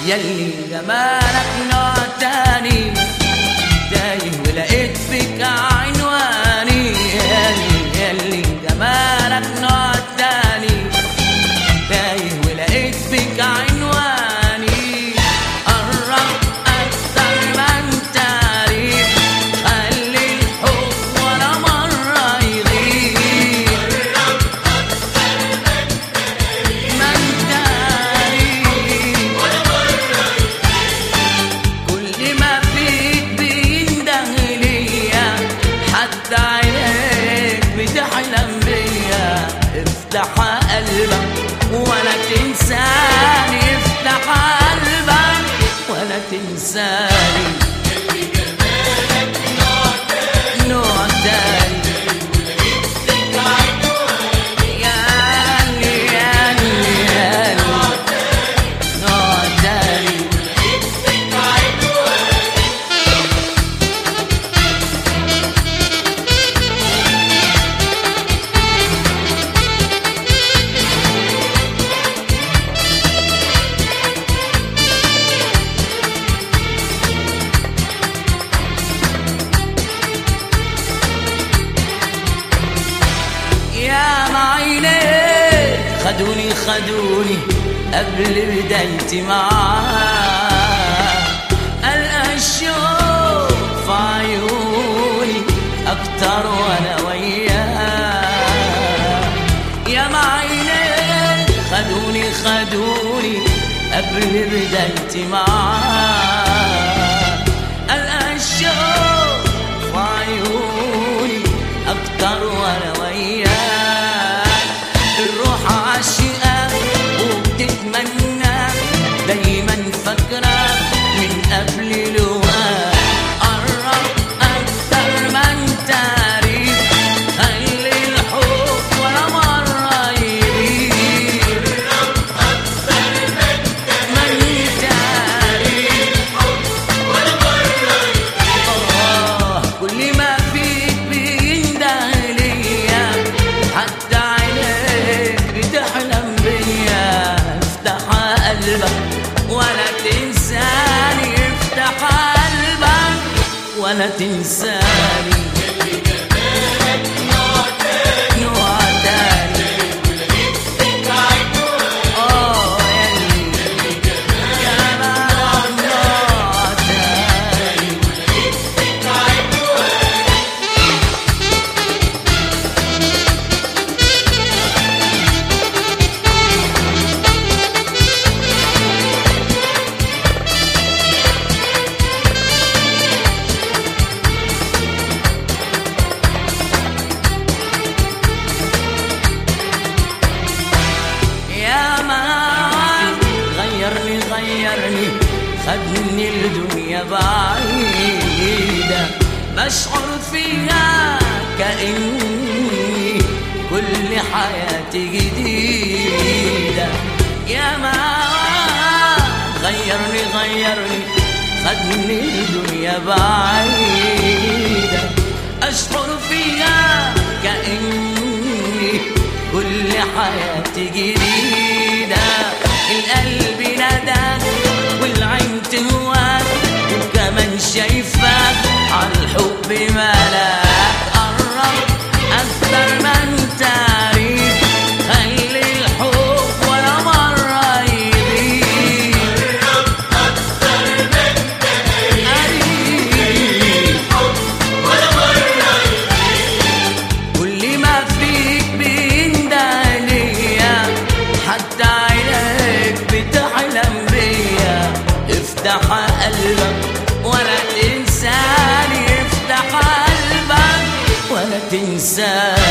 يلي جمالك نوع تاني، تايه ولقيت فيك عنواني. يلي جمالك نوع تاني، تايه ولقيت فيك عنواني. قرب أكتر ما انت قريب، خلي الحب ولا مرة يغيب. ما انت قريب ولا مرة يغيب، كل ما فيك بينده ليا، حتى عينيك بتحلم بيا. افتح قلبك ولا تنساني، افتح قلبك ولا تنساني. يلي جمالك نوع تاني، نوع تاني ولقيت فيك عنواني. يالي يالي يالي، نوع تاني، نوع تاني. ولقيت فيك عنواني. يا معينيك خدوني خدوني قبل بدايتي معاه. ألقى الشوق في عيوني أكتر وأنا وياه. يا معينيك خدوني خدوني قبل بدايتي معاه. ألقى الشوق في عيوني أكتر وأنا وياه. الروح عاشقة وبتتمنى، دايما فاكرة من قبل لقاء. قرب أكتر ما انت قريب، خلي الحب ولا مرة يغيب. أكتر ما انت ما انت قريب ولا مرة يغيب، كل ما فيك بينده ليا، حتى عينيك بتحلم بيا. افتح قلبك ولا تنساني، افتح قلبك ولا تنساني. يلي جمالك نوع تاني، نوع تاني ولقيت فيك عنواني. يلي جمالك نوع تاني. ولقيت فيك عنواني. يا ما غيرني غيرني، خدني الدنيا بعيدة، بشعر فيها كأني كل حياتي جديدة. يا ما غيرني غيرني، خدني الدنيا بعيدة، أشعر فيها كأني كل حياتي جديدة. القلب نداك والعين تهواك، وكمان شايفاك عالحب ملاك. قرب أكتر ما انت قريب، خلي الحب ولا مرة يغيب. أكتر ما انت قريب ولا مرة يغيب، كل ما فيك بينده ليا، حتى عينيك بتحلم بيا. افتح قلبك ولا تنساني، افتح قلبك ولا تنساني.